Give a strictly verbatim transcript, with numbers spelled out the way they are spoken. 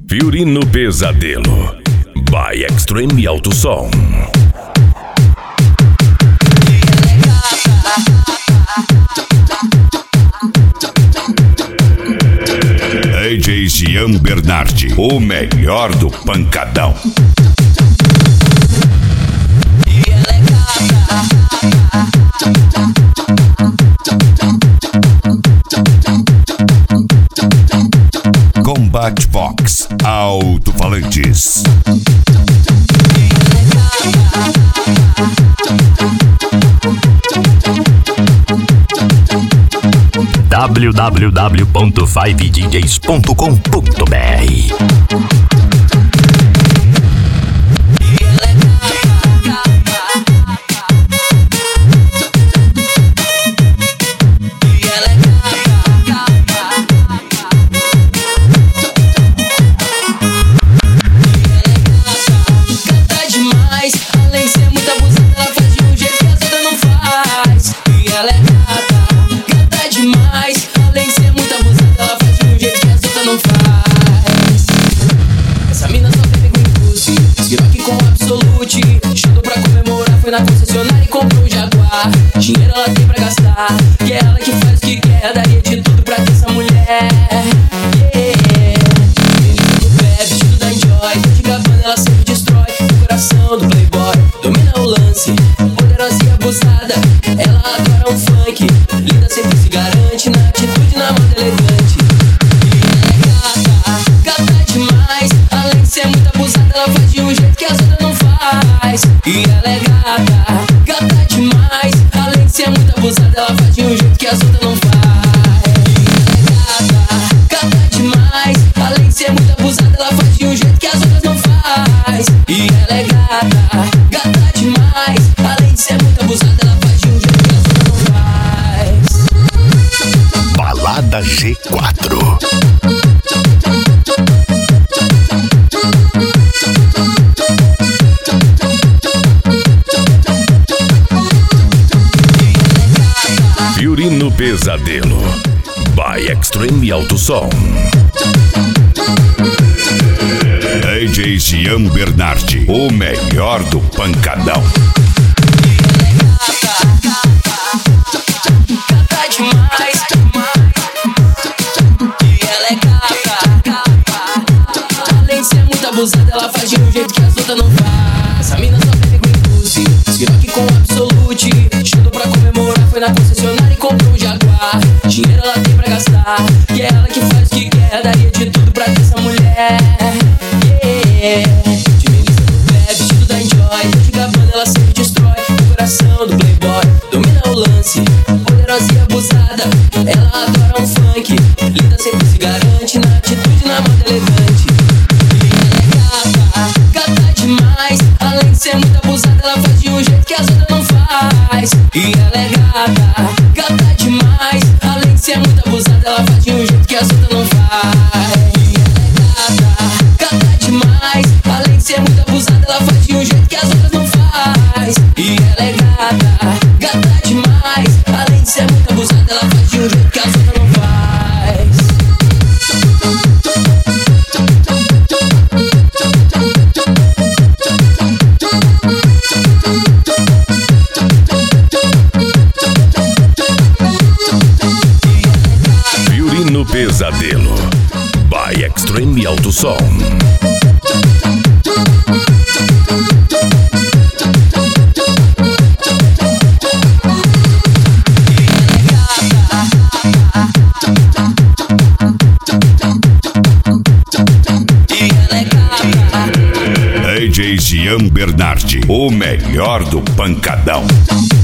Fiorino Pesadelo by Extreme Alto Som. D J Jean Bernardi, o melhor do pancadão. Combat Vox Alto-Falantes. w w w ponto five d js ponto com ponto b r. Na concessionária e comprou um Jaguar. Dinheiro ela tem pra gastar, e é ela que faz o que quer. Daria de tudo pra ter essa mulher. Yeah. Menina do pé, vestido da Enjoy, tô de Gabbana, ela sempre destrói o coração do playboy. Domina o lance, poderosa e abusada. Ela adora um funk, linda sempre se garante na atitude, na moda elegante. E ela é gata, gata demais. Além de ser muito abusada, ela faz de um jeito que as outras não faz. E ela é gata, gata demais. Além de ser muito abusada, ela faz de um jeito que as outras não faz. E ela é gata, gata demais. Além de ser muito abusada, ela faz de um jeito que as outras não faz. E ela é gata, gata demais. Além de ser muito abusada, ela faz de um jeito que as outras não faz. Balada G quatro. Fiorino Pesadelo by Extreme Alto Som. D J Jean Bernardi, o melhor do pancadão. Gata demais. E ela é gata, gata. Além de ser muito abusada, ela faz de um jeito que as outras não faz. Essa mina só bebe com impulso, Ciroc com Absolute. Tudo pra comemorar, foi na concessionária e comprou um Jaguar. Dinheiro ela tem pra gastar, e é ela que faz o que quer. Daria de tudo pra ter essa mulher. Yeah. De Melissa do pé, vestido da Enjoy, tô de Gabbana, ela sempre destrói o coração do playboy. Domina o lance, poderosa e abusada. Ela adora um funk, linda sempre se garante na atitude, na moda elegante. E ela é gata, gata demais. Além de ser muito abusada, ela faz de um jeito que as outras não faz. E ela é gata, gata demais. Além de ser muito abusada, ela faz de um jeito que as outras não faz. E ela é gata, gata demais. Além de ser muito abusada, ela faz de um jeito que as outras não faz. E ela é gata, gata demais. Além de ser muito abusada, ela faz de um jeito que as outras não faz. Fiorino Pesadelo by Extreme Alto Som. D J Jean Bernardi, o melhor do pancadão.